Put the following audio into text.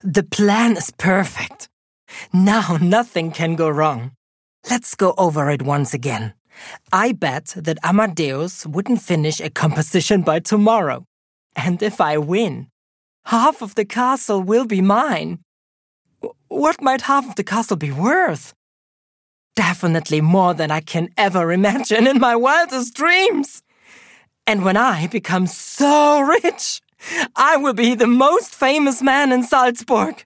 The plan is perfect. Now nothing can go wrong. Let's go over it once again. I bet that Amadeus wouldn't finish a composition by tomorrow. And if I win, half of the castle will be mine. What might half of the castle be worth? Definitely more than I can ever imagine in my wildest dreams. And when I become so rich, I will be the most famous man in Salzburg.